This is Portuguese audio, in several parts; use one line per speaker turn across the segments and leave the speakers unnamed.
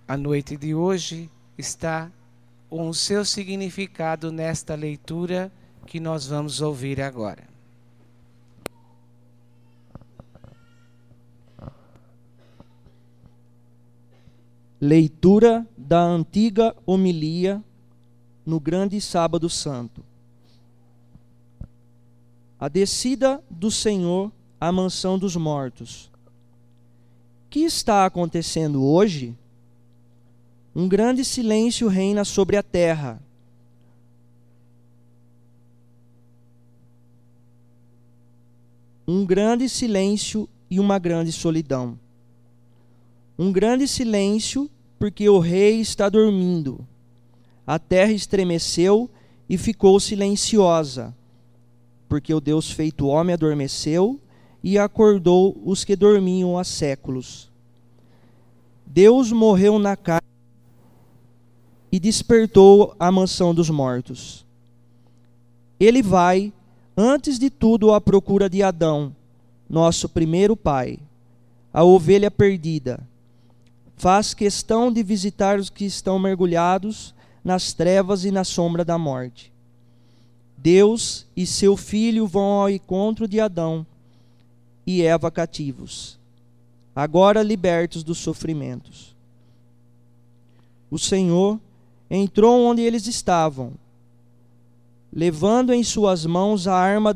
A noite de hoje está com o seu significado nesta leitura que nós vamos ouvir agora.
Leitura da antiga homilia no Grande Sábado Santo. A descida do Senhor à mansão dos mortos. Que está acontecendo hoje? Um grande silêncio reina sobre a terra. Um grande silêncio e uma grande solidão. Um grande silêncio, porque o rei está dormindo. A terra estremeceu e ficou silenciosa, porque o Deus feito homem adormeceu e acordou os que dormiam há séculos. Deus morreu na carne e despertou a mansão dos mortos. Ele vai, antes de tudo, à procura de Adão, nosso primeiro pai, a ovelha perdida. Faz questão de visitar os que estão mergulhados nas trevas e na sombra da morte. Deus e seu Filho vão ao encontro de Adão e Eva cativos, agora libertos dos sofrimentos. O Senhor entrou onde eles estavam, levando em suas mãos a arma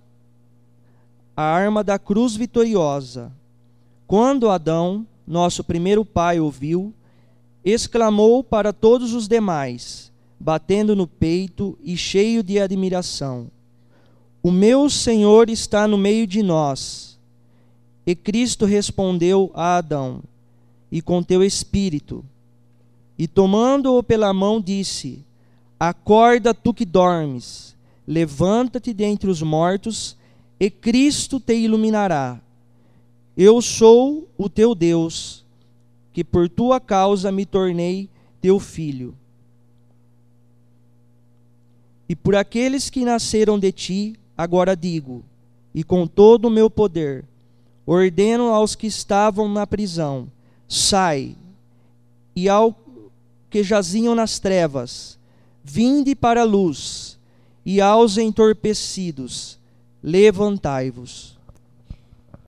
da cruz vitoriosa. Quando Adão, nosso primeiro pai, ouviu, exclamou para todos os demais, batendo no peito e cheio de admiração: O meu Senhor está no meio de nós. E Cristo respondeu a Adão: E com teu espírito. E tomando-o pela mão disse: Acorda, tu que dormes, levanta-te dentre os mortos, e Cristo te iluminará. Eu sou o teu Deus, que por tua causa me tornei teu filho. E por aqueles que nasceram de ti, agora digo, e com todo o meu poder, ordeno aos que estavam na prisão: sai, e ao que jaziam nas trevas, vinde para a luz, e aos entorpecidos, levantai-vos.